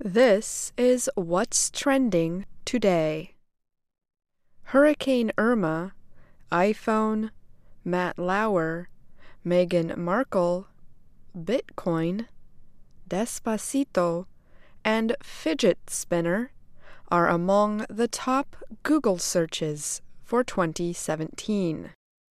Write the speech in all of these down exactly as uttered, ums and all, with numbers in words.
This is what's trending today. Hurricane Irma, iPhone, Matt Lauer, Meghan Markle, Bitcoin, Despacito, and fidget spinner are among the top Google searches for twenty seventeen.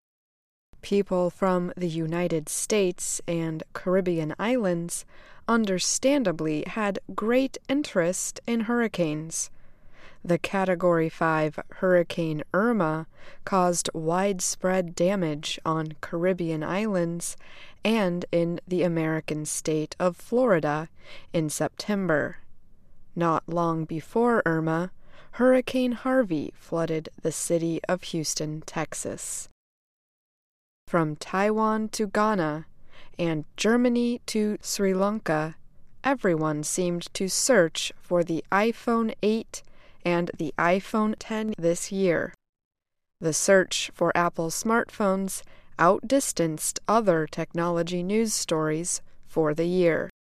People from the United States and Caribbean islands understandably had great interest in hurricanes. The Category five Hurricane Irma caused widespread damage on Caribbean islands and in the American state of Florida in September. Not long before Irma, Hurricane Harvey flooded the city of Houston, Texas. From Taiwan to Ghana and Germany to Sri Lanka, everyone seemed to search for the iPhone eight and the iPhone ten this year. The search for Apple smartphones outdistanced other technology news stories for the year.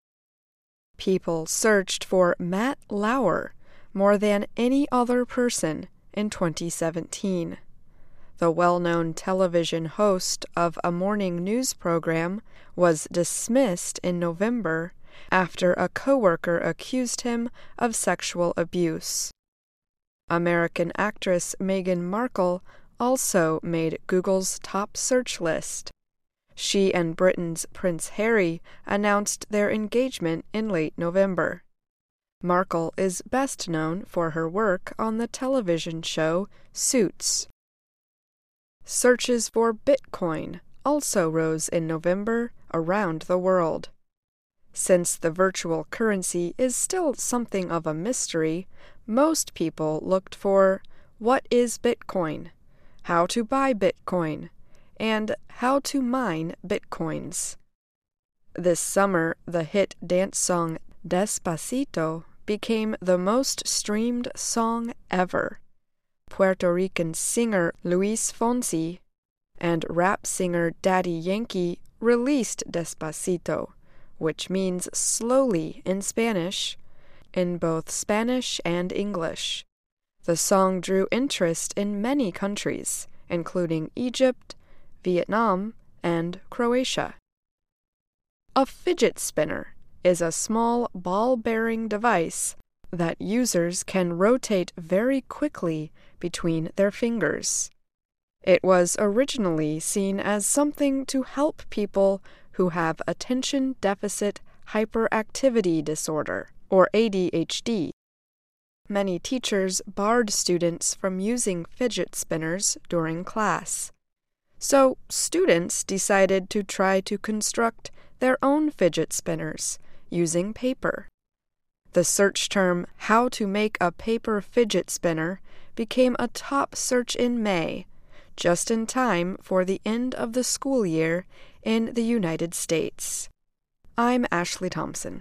People searched for Matt Lauer more than any other person in twenty seventeen. The well-known television host of a morning news program was dismissed in November after a coworker accused him of sexual abuse. American actress Meghan Markle also made Google's top search list. She and Britain's Prince Harry announced their engagement in late November. Markle is best known for her work on the television show Suits. Searches for Bitcoin also rose in November around the world. Since the virtual currency is still something of a mystery, most people looked for what is Bitcoin, how to buy Bitcoin, and how to mine Bitcoins. This summer, the hit dance song Despacito became the most streamed song ever. Puerto Rican singer Luis Fonsi and rap singer Daddy Yankee released Despacito, which means slowly in Spanish, in both Spanish and English. The song drew interest in many countries, including Egypt, Vietnam, and Croatia. A fidget spinner is a small ball-bearing device that users can rotate very quickly between their fingers. It was originally seen as something to help people who have attention deficit hyperactivity disorder, or A D H D. Many teachers barred students from using fidget spinners during class. So students decided to try to construct their own fidget spinners using paper. The search term, "how to make a paper fidget spinner," became a top search in May, just in time for the end of the school year in the United States. I'm Ashley Thompson.